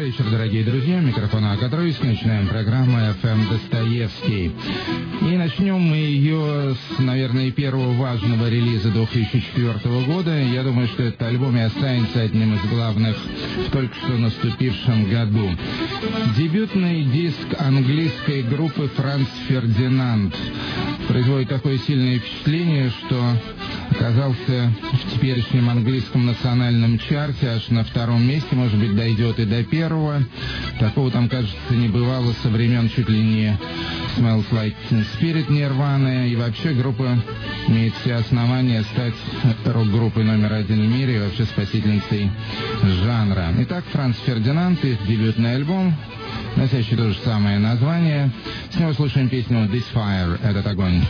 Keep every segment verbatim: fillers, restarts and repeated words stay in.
вечер, дорогие друзья. Микрофон Акатрович. Начинаем программу эф эм Достоевский. И начнем мы ее с, наверное, первого важного релиза две тысячи четвёртого года. Я думаю, что этот альбом и останется одним из главных в только что наступившем году. Дебютный диск английской группы «Франц Фердинанд» производит такое сильное впечатление, что оказался в теперешнем английском национальном чарте аж на втором месте, может быть, дойдет и до первого. Такого там, кажется, не бывало со времен чуть ли не Smells Like Teen Spirit Нирваны. И вообще группа имеет все основания стать рок-группой номер один в мире и вообще спасительницей жанра. Итак, Франц Фердинанд, их дебютный альбом, носящий то же самое название. С него слушаем песню «This Fire», «Этот огонь».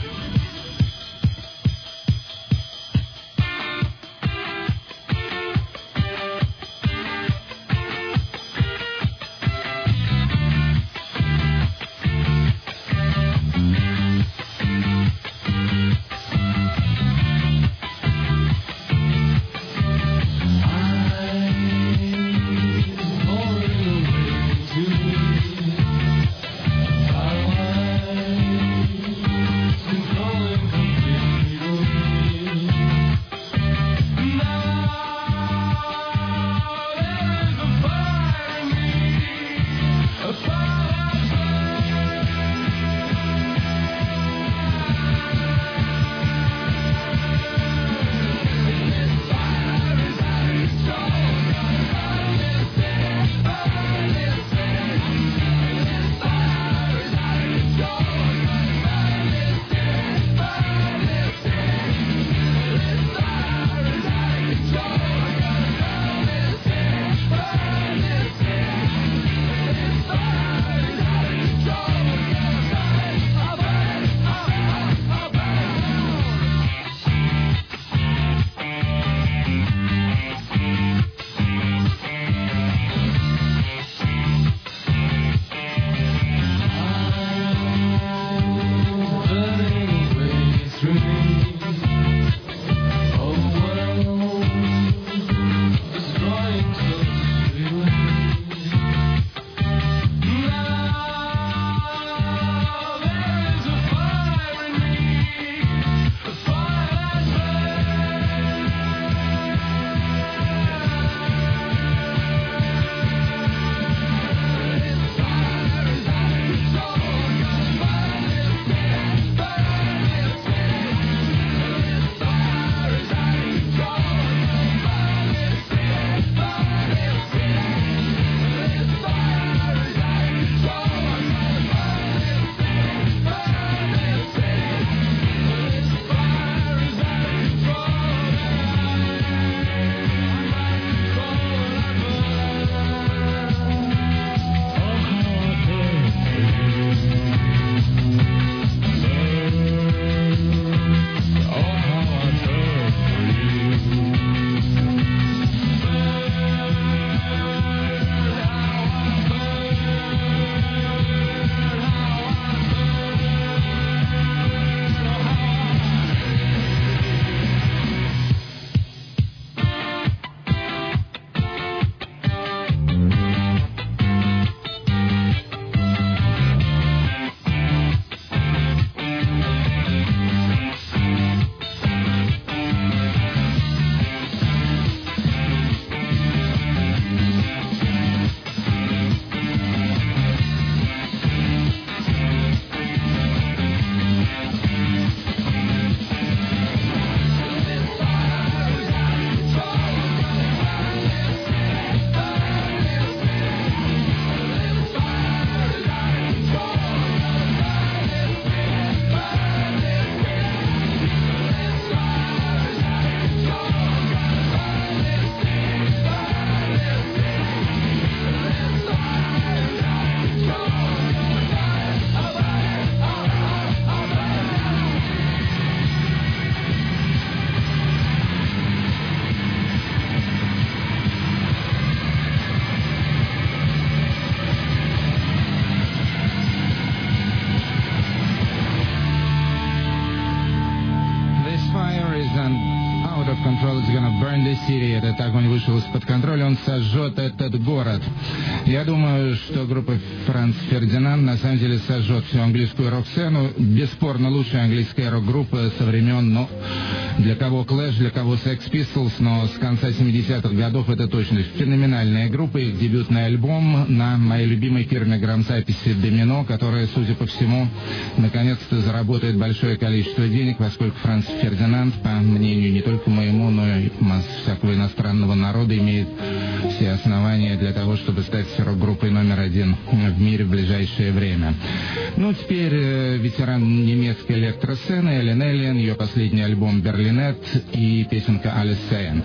Control Сирии этот огонь вышел из-под контроля, он сожжет этот город. Я думаю, что группа Франц Фердинанд на самом деле сожжет всю английскую рок-сцену. Бесспорно лучшая английская рок-группа со времен, ну, для кого Clash, для кого Sex Pistols, но с конца семидесятых годов это точно феноменальная группа. Их дебютный альбом на моей любимой фирме грамзаписи Domino, которая, судя по всему, наконец-то заработает большое количество денег, поскольку Франц Фердинанд, по мнению не только моему, но и масс всякого иностранного народа, имеет все основания для того, чтобы стать рок-группой номер один в мире в ближайшее время. Ну, теперь э, ветеран немецкой электросцены Эллен Эллен, ее последний альбом «Берлинет» и песенка «Alles sehen».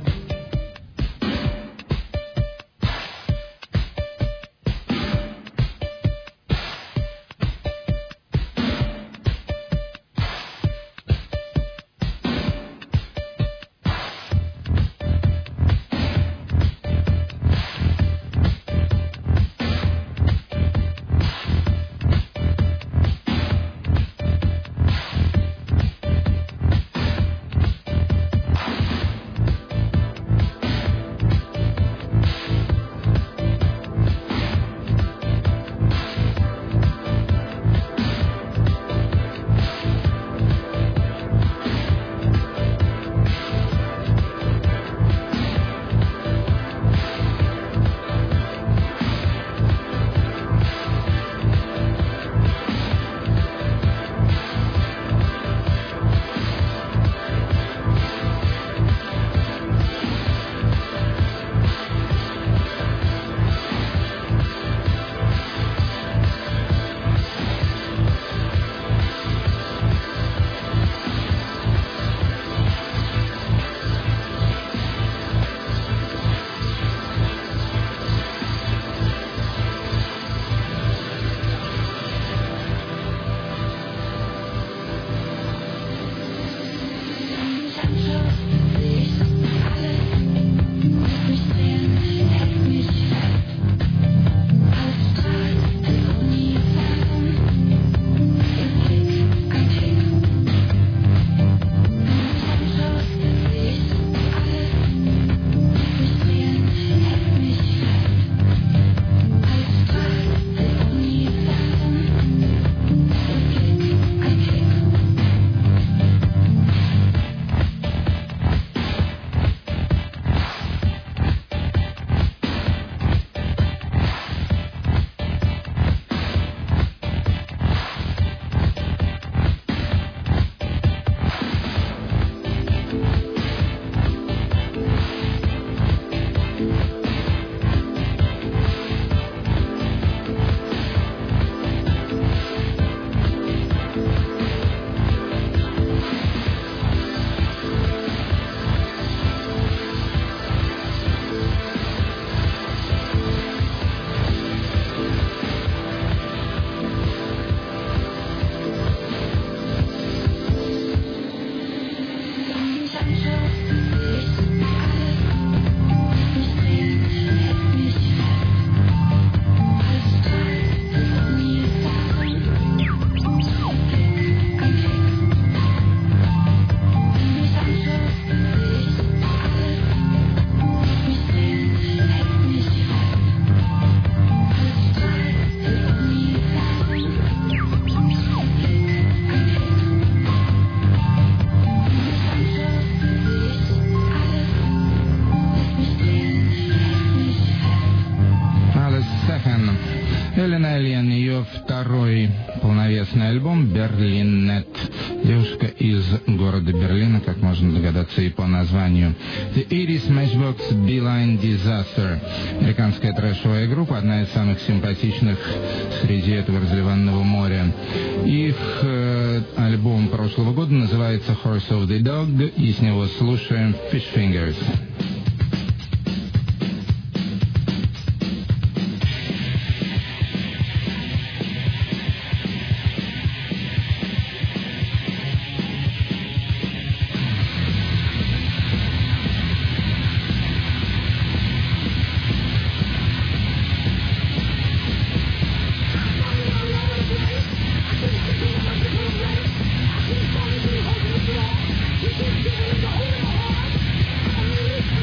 Эллен Эллен, ее второй полновесный альбом «Берлинет». Девушка из города Берлина, как можно догадаться и по названию. The eighties Matchbox Beeline Disaster. Американская трэшовая группа, одна из самых симпатичных среди этого разливанного моря. Их э, альбом прошлого года называется Horse of the Dog, и с него слушаем Fish Fingers. We'll be right back.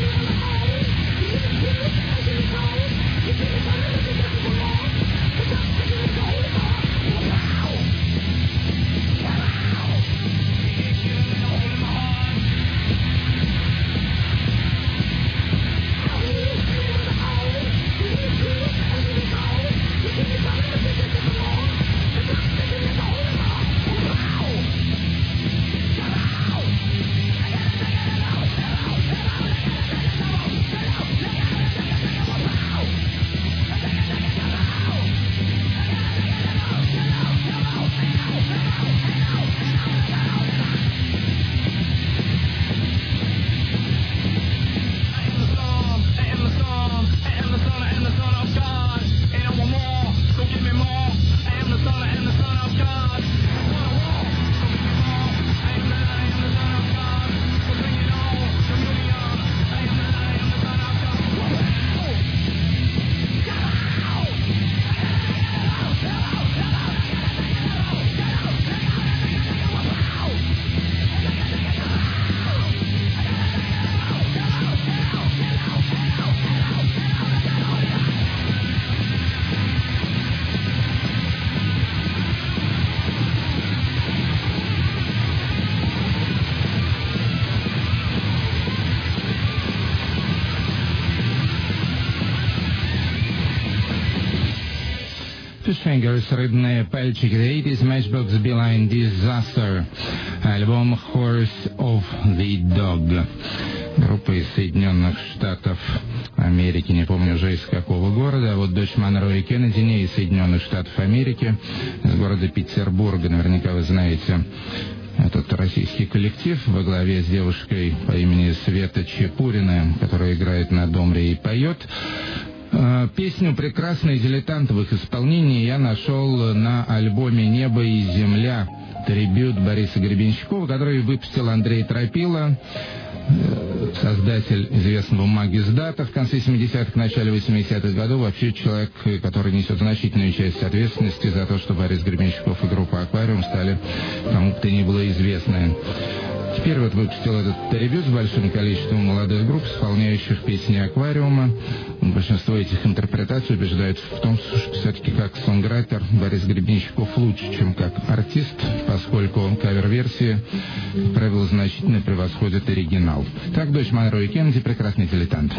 Fishfingers, рыбные пальчики, The eighties, Matchbox, Beeline, Disaster, альбом Horse of the Dog. Группа из Соединенных Штатов Америки, не помню уже из какого города, а вот дочь Монро и Кеннеди не из Соединенных Штатов Америки, из города Петербурга, наверняка вы знаете этот российский коллектив во главе с девушкой по имени Света Чепурина, которая играет на домре и поет. Песню «Прекрасный дилетант» в их исполнении я нашел на альбоме «Небо и земля», трибют Бориса Гребенщикова, который выпустил Андрей Тропила, создатель известного «Магиздата» в конце семидесятых, начале восьмидесятых годов, вообще человек, который несет значительную часть ответственности за то, что Борис Гребенщиков и группа «Аквариум» стали кому бы то ни было известны. Теперь вот выпустил этот трибют с большим количеством молодых групп, исполняющих песни «Аквариума». Большинство этих интерпретаций убеждают в том, что все-таки как сонграйтер Борис Гребенщиков лучше, чем как артист, поскольку кавер-версии, как правило, значительно превосходят оригинал. Так, дочь Монро и Кеннеди, «Прекрасный дилетант».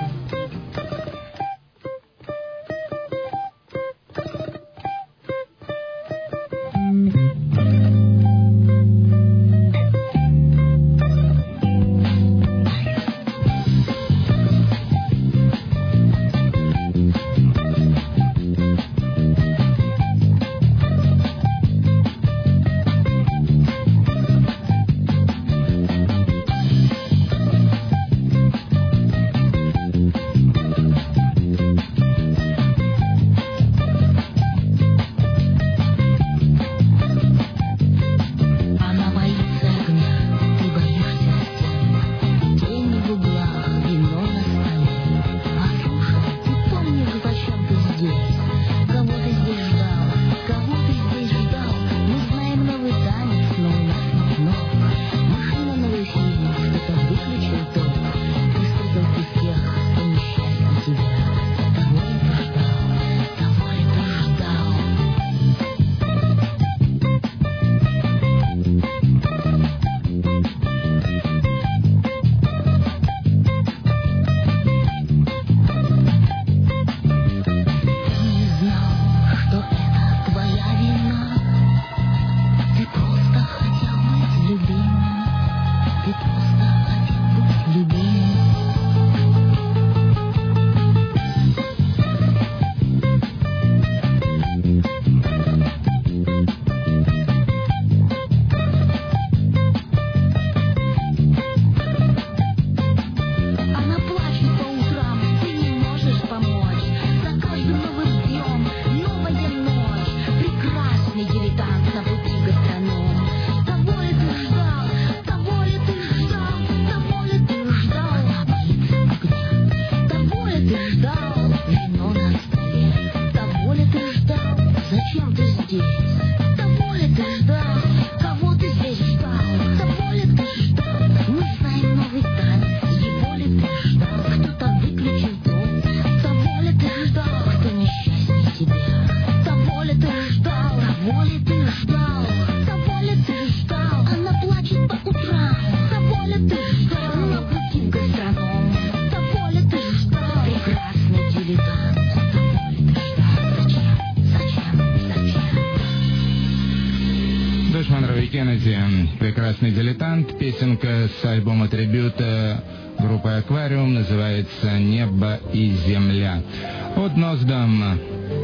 «Прекрасный дилетант», песенка с альбома трибюта группы «Аквариум», называется «Небо и земля». От Ноздам,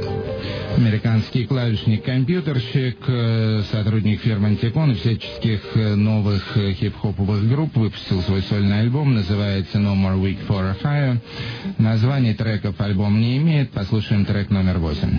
американский клавишник-компьютерщик, сотрудник фирмы «Антикон» и всяческих новых хип-хоповых групп, выпустил свой сольный альбом, называется «No More Week for a Fire». Название треков альбом не имеет, послушаем трек номер восемь.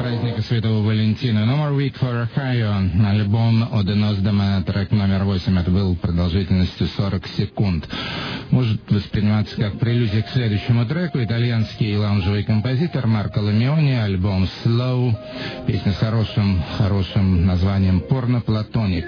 праздника Святого Валентина. No More Week for Ohio. Альбом «Оденос Дома», трек номер восемь. Это был продолжительностью сорок секунд. Может восприниматься как прелюдия к следующему треку. Итальянский лаунжевый композитор Марко Ламиони. Альбом «Slow». Песня с хорошим, хорошим названием «Порно Платоник».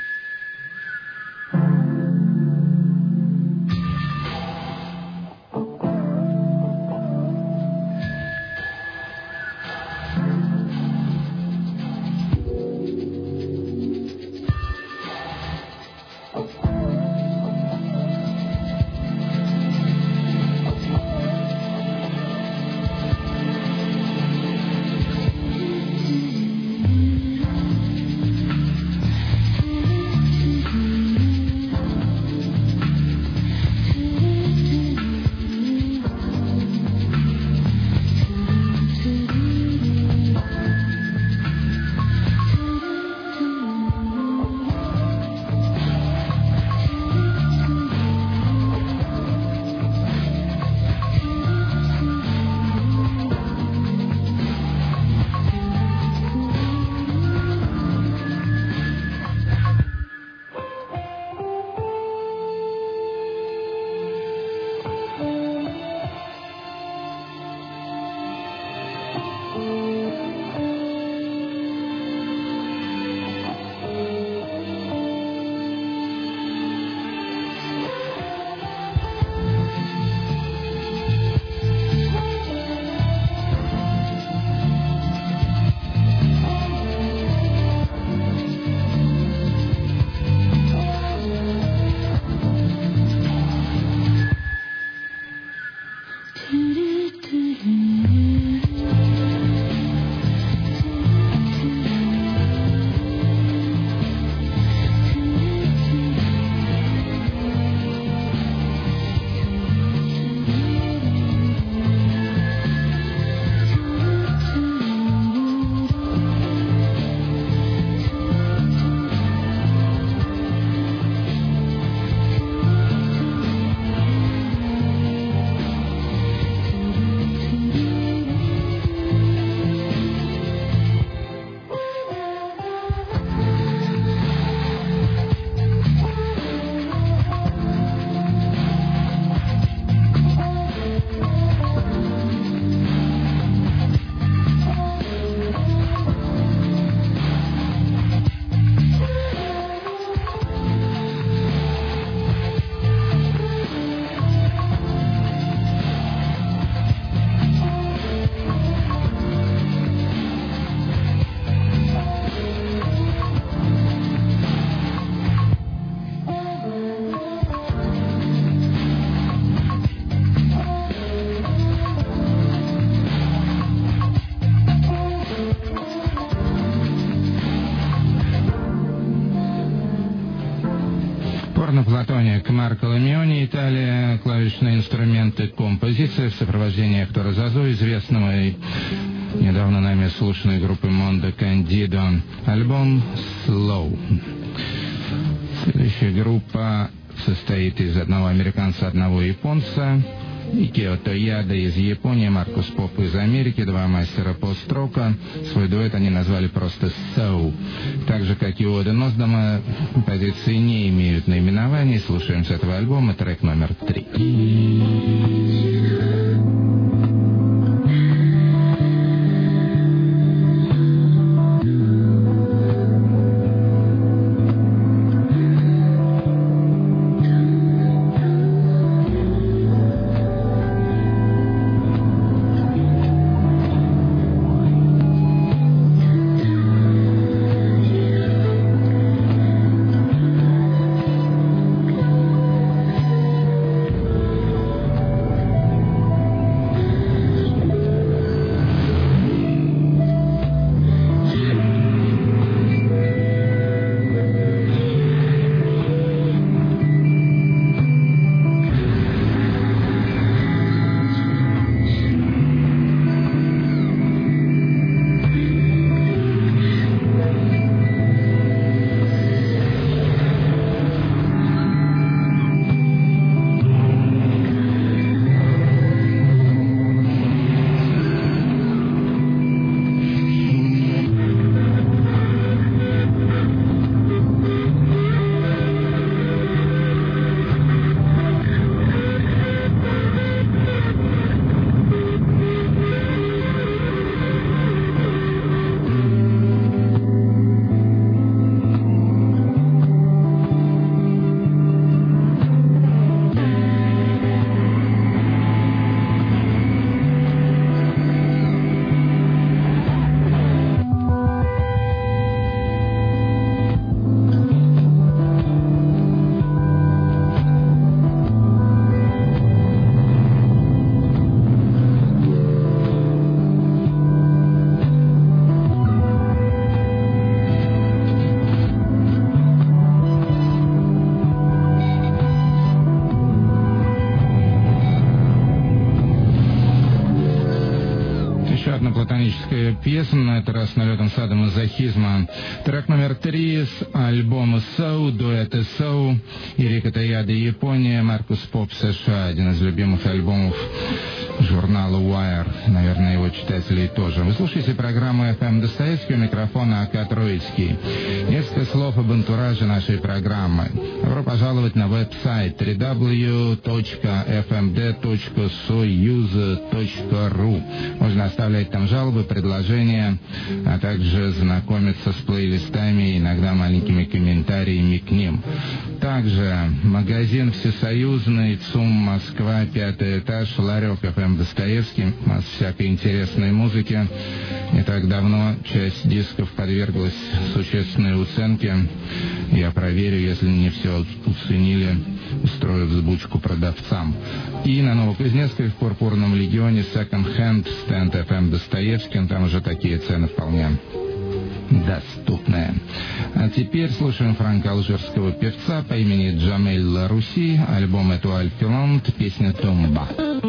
Платоник, Марко Ламиони, Италия, клавишные инструменты, композиция в сопровождении Хектора Зазо, известного и недавно нами слушанной группы Mondo Candido. Альбом «Slow». Следующая группа состоит из одного американца, одного японца. Икио Тояда из Японии, Маркус Поп из Америки, два мастера пост-рока. Свой дуэт они назвали просто «So». Так же, как и у Оденос Дома, композиции не имеют наименований. Слушаем с этого альбома трек номер три. Еще одна платоническая песня, на этот раз налетом садомазохизма. Трек номер три с альбома «Соу», дуэта «Соу», Ирика Таяда, Япония, Маркус Поп, США, один из любимых альбомов журнала Wire, наверное, его читателей тоже. Вы слушаете программу эф эм Достоевский, у микрофона А К Троицкий. Несколько слов об антураже нашей программы. Добро пожаловать на веб-сайт дабл ю дабл ю дабл ю точка эф эм дэ точка союз точка ру. Можно оставлять там жалобы, предложения, а также знакомиться с плейлистами и иногда маленькими комментариями к ним. Также магазин «Всесоюзный», ЦУМ, Москва, пятый этаж, Ларек, эф эм Достоевский, масса всякой интересной музыки. Не так давно часть дисков подверглась существенной уценке. Я проверю, если не все уценили, устрою взбучку продавцам. И на Новокузнецкой в Пурпурном легионе Second Hand стенд эф эм Достоевский, там уже такие цены вполне доступные. А теперь слушаем франко алжирского певца по имени Джамель Ларуси, альбом «Этуаль Филант», песня «Тумба».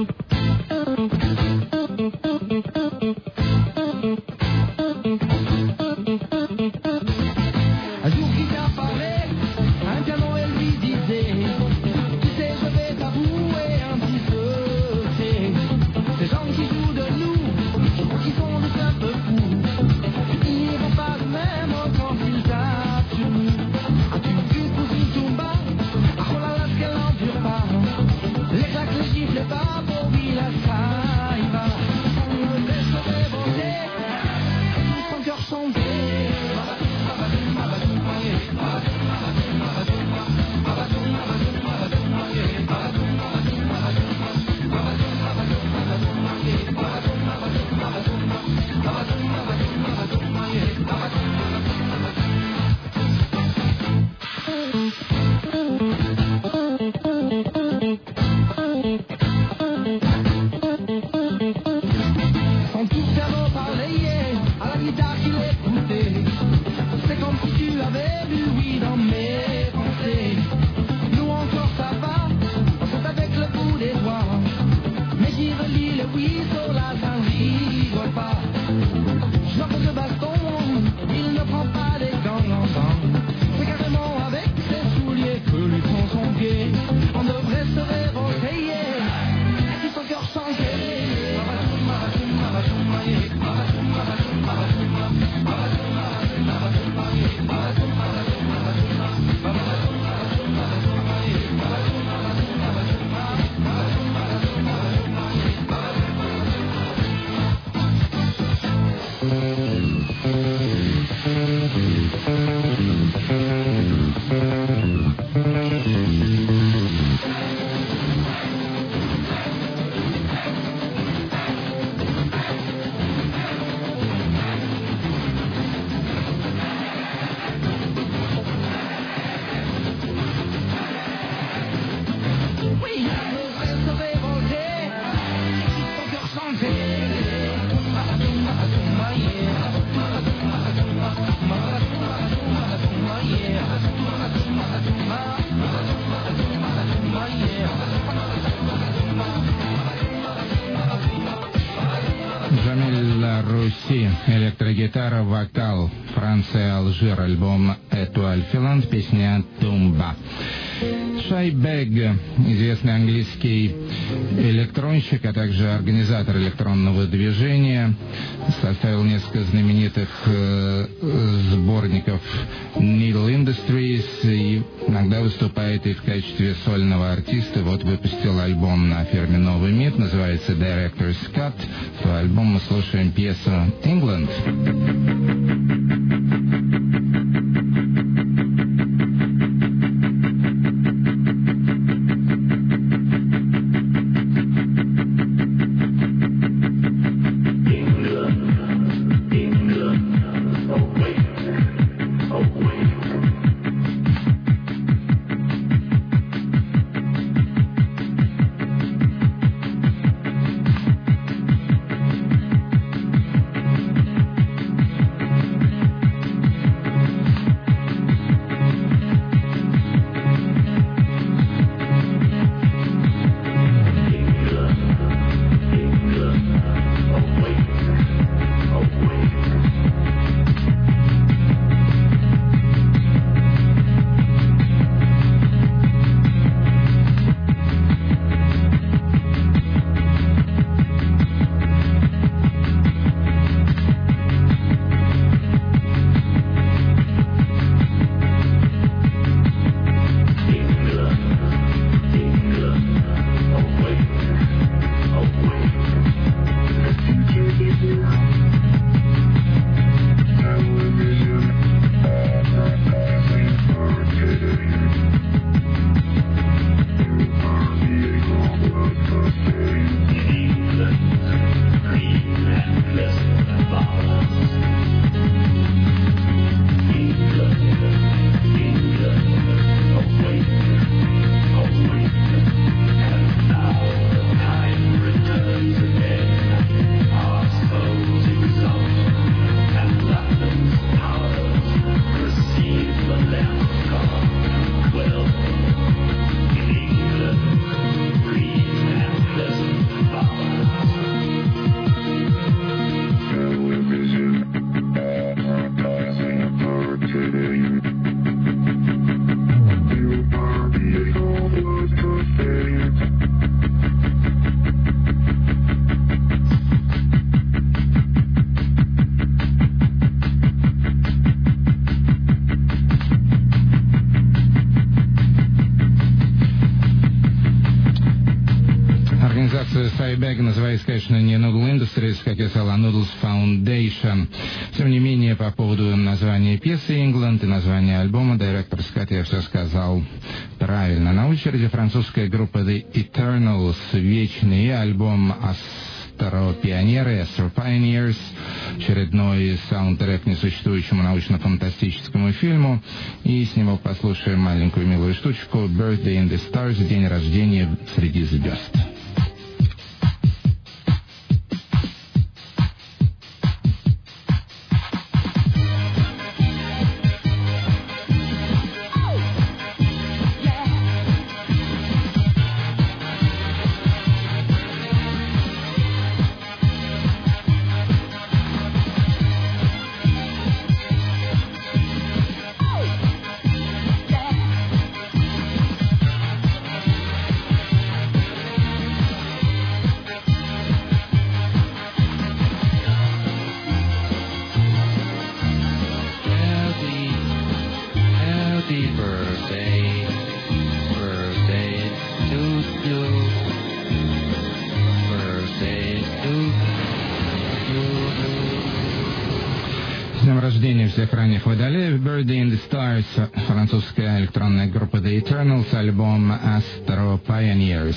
Электрогитара, вокал, Франция, Алжир, альбом «Этуаль Филант», песня «Тумба». Шай Бэг, известный английский электронщик, а также организатор электронного движения, составил несколько знаменитых э, сборников Needle Industries и иногда выступает и в качестве сольного артиста. Вот выпустил альбом на фирме «Новый мир», называется «Director's Cut». По альбому мы слушаем пьесу «England». Хэштег называется, конечно, не Noodle Industries, как я сказал, а Noodles Foundation. Тем не менее, по поводу названия пьесы «England» и названия альбома директор Скотт, я все сказал правильно. На очереди французская группа The Eternals, вечный альбом Astro Pioneers, Astro Pioneers, очередной саундтрек к несуществующему научно-фантастическому фильму. И с него послушаем маленькую милую штучку «Birthday in the Stars», день рождения среди звезд. Всех ранних водолеев. Birthday in the Stars, французская электронная группа The Eternals, альбом Astro Pioneers.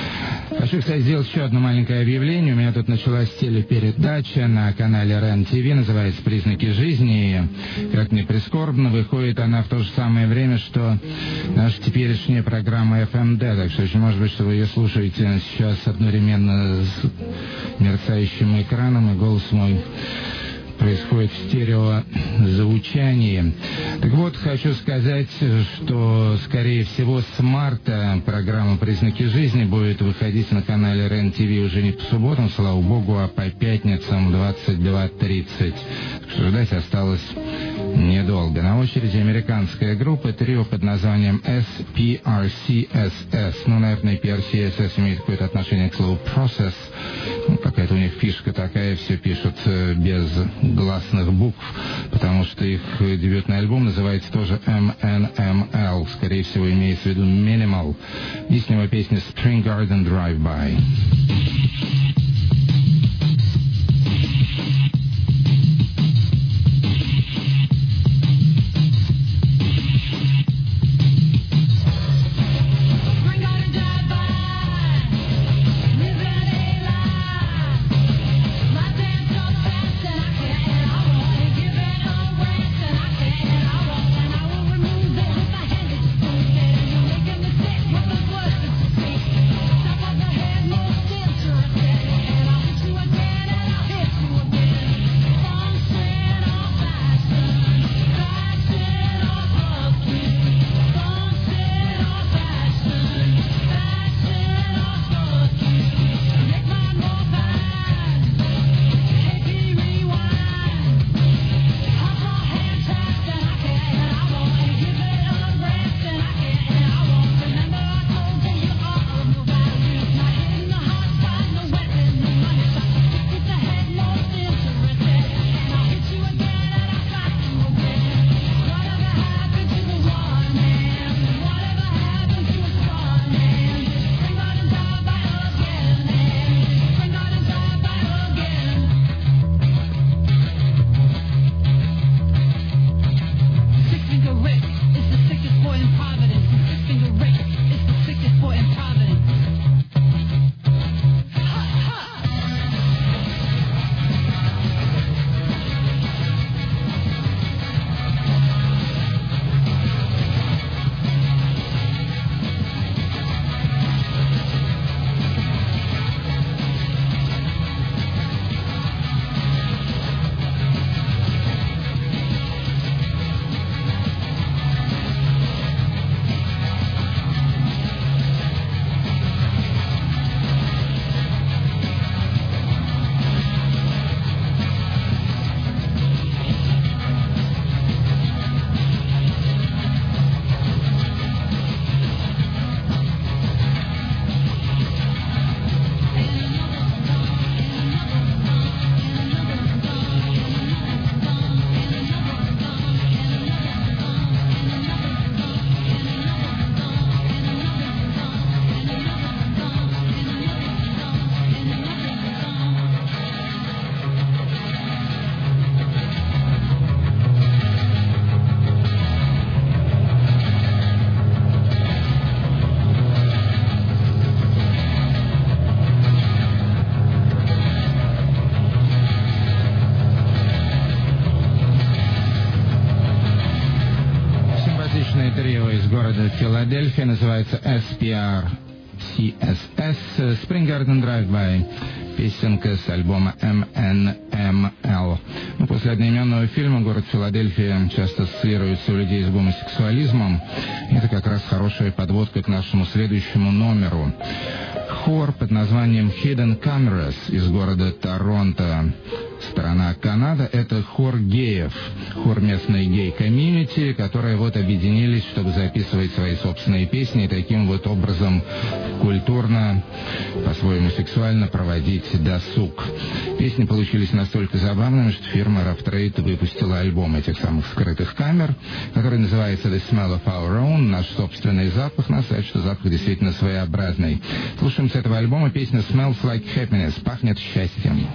Хочу, кстати, сделать еще одно маленькое объявление. У меня тут началась телепередача на канале РЕН ТВ, называется «Признаки жизни». Как ни прискорбно, выходит она в то же самое время, что наша теперешняя программа эф эм ди. Так что, очень может быть, что вы ее слушаете сейчас одновременно с мерцающим экраном, и голос мой происходит в стереозвучании. Так вот, хочу сказать, что, скорее всего, с марта программа «Признаки жизни» будет выходить на канале РЕН ТВ уже не по субботам, слава богу, а по пятницам в двадцать два тридцать. Так что ждать осталось недолго. На очереди американская группа, трио под названием эс пи ар си эс эс. Ну, наверное, пи ар си эс эс имеет какое-то отношение к слову «process». Ну, какая-то у них фишка такая, все пишут без гласных букв, потому что их дебютный альбом называется тоже эм эн эм эл, скорее всего, имеется в виду Minimal. И с него песня Spring Garden Drive-By. Stop on the head, no filter. Трио из города Филадельфия, называется эс пи ар си эс эс, Spring Garden Drive-By, песенка с альбома эм эн эм эл. Ну, после одноименного фильма город Филадельфия часто ассоциируется у людей с гомосексуализмом. Это как раз хорошая подводка к нашему следующему номеру. Хор под названием Hidden Cameras из города Торонто, страна Канада. Это хор геев, хор местной гей-комьюнити, которые вот объединились, чтобы записывать свои собственные песни и таким вот образом культурно, по-своему сексуально проводить досуг. Песни получились настолько забавными, что фирма Rough Trade выпустила альбом этих самых скрытых камер, который называется The Smell of Our Own, наш собственный запах. Надо сказать, что запах действительно своеобразный. Слушаем с этого альбома песню Smells Like Happiness, пахнет счастьем.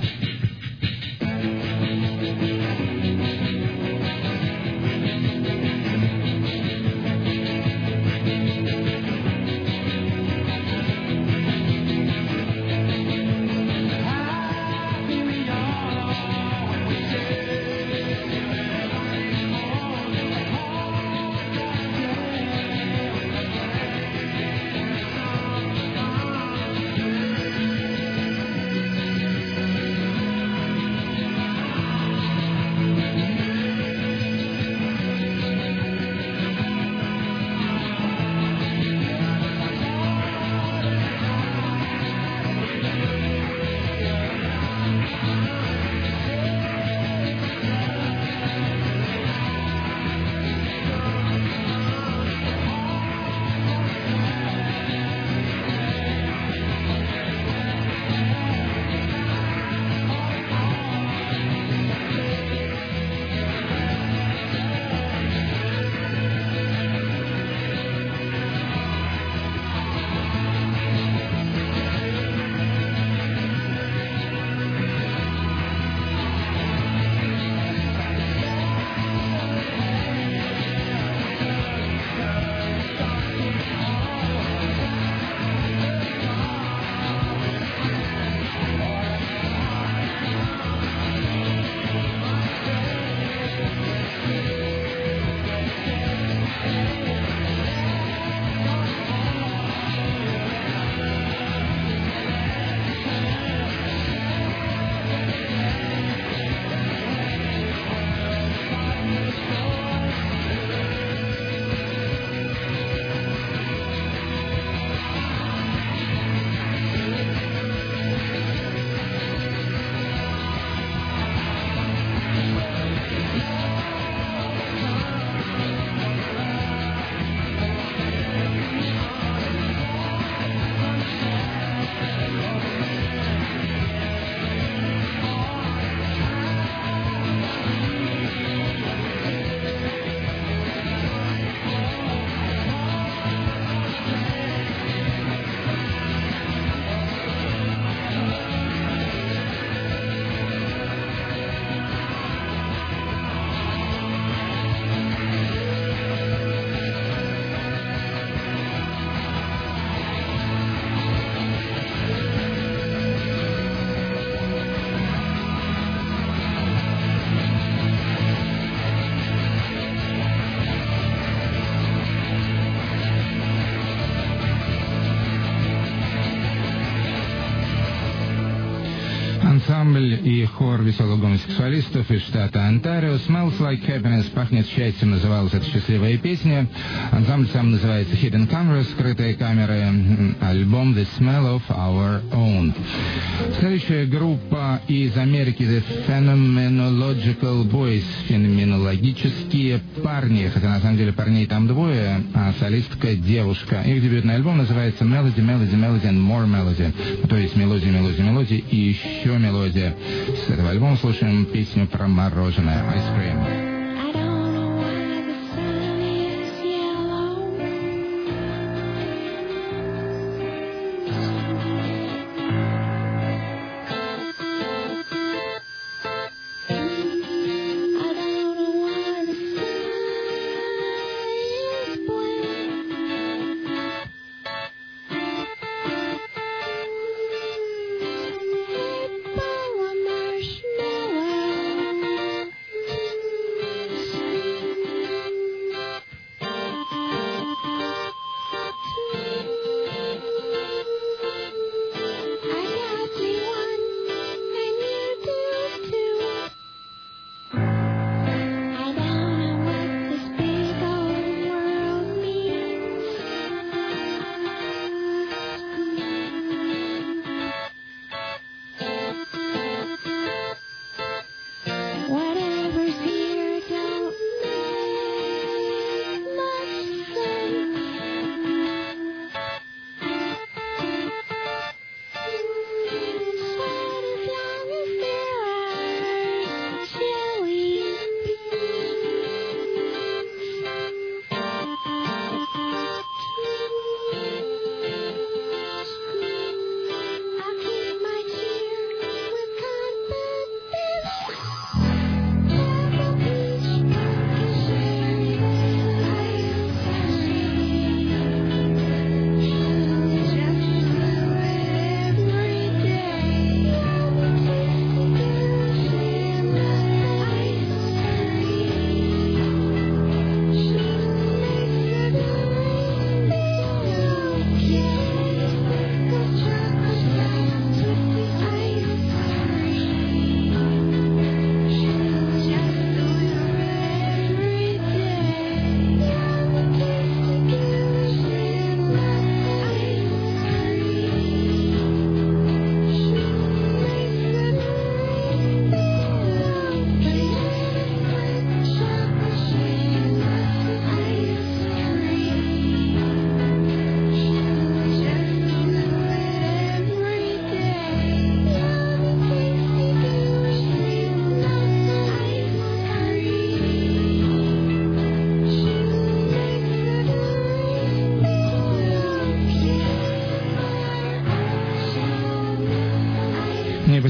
Ансамбль и хор веселых гомосексуалистов из штата Онтарио. Smells Like Happiness, пахнет счастьем, называлась эта счастливая песня. Ансамбль сам называется Hidden Cameras, скрытые камеры. Альбом The Smell of Our Own. Следующая группа из Америки, The Phenomenological Boys, феноменологические парни. Хотя на самом деле парней там двое, а солистка девушка. Их дебютный альбом называется Melody, Melody, Melody and More Melody. То есть мелодия, мелодия, мелодия и еще мелодия. С этого альбома слушаем песню про мороженое Ice Cream.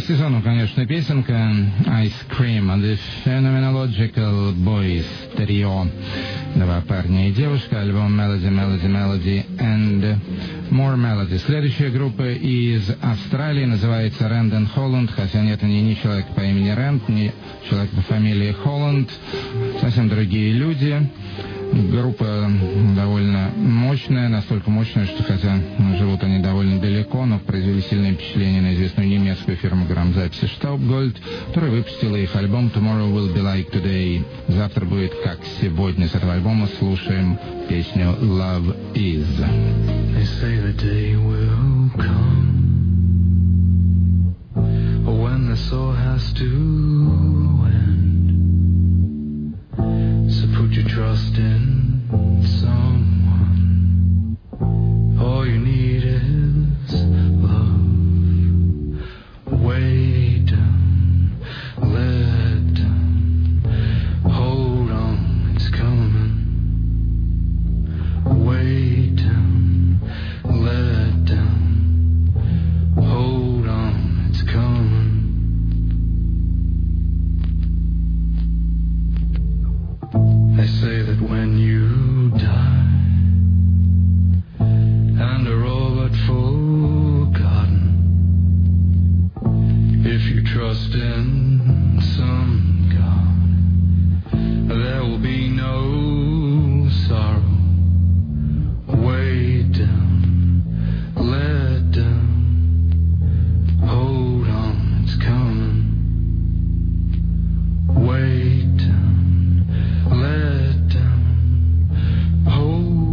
сезону, конечно, песенка Ice Cream The Phenomenological Boys Trio. Два парня и девушка, альбом Melody, Melody, Melody and More Melody. Следующая группа из Австралии называется Rand and Holland, хотя нет, они не человек по имени Рэнд, не человек по фамилии Холланд, совсем другие люди. Группа довольно мощная, настолько мощная, что хотя живут они довольно далеко, но произвели сильное впечатление на известную немецкую фирму грамзаписи Staubgold, которая выпустила их альбом Tomorrow Will Be Like Today. Завтра будет как сегодня. С этого альбома слушаем песню Love Is. They say the day will come when the soul has to So put your trust in someone. All you need is love. Wait down, let down. Hold on, it's coming. Wait down, let down. Hold on, it's coming. They say that when you die and are all but forgotten, if you trust in some God, there will be no sorrow. Wait down, let down, hold on, it's coming. Wait down, let down, hold on.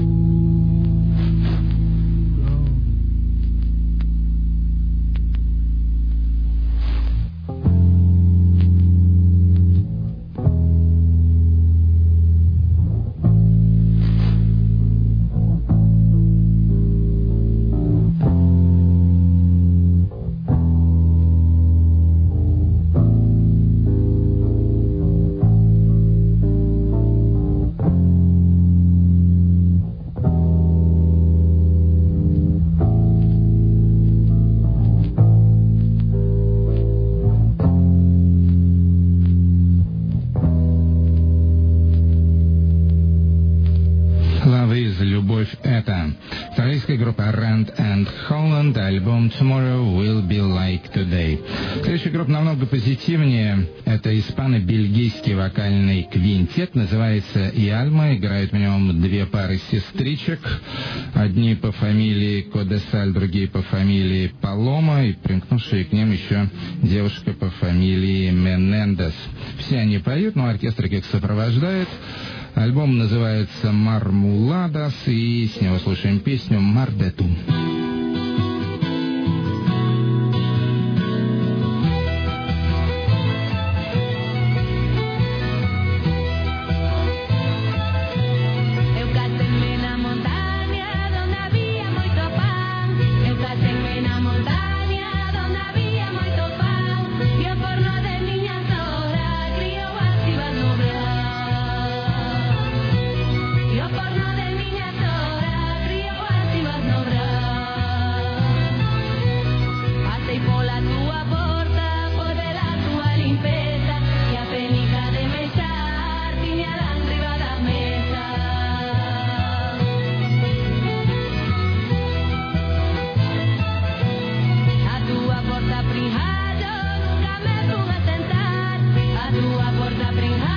Группа Rand and Holland, альбом Tomorrow Will Be Like Today. Следующая группа намного позитивнее. Это испано-бельгийский вокальный квинтет, называется «Яльма». Играют в нем две пары сестричек. Одни по фамилии Кодесаль, другие по фамилии Палома, и примкнувшие к ним еще девушка по фамилии Менендес. Все они поют, но оркестр их сопровождает. Альбом называется «Мармуладас», и с него слушаем песню «Мардету». Tua porta brincar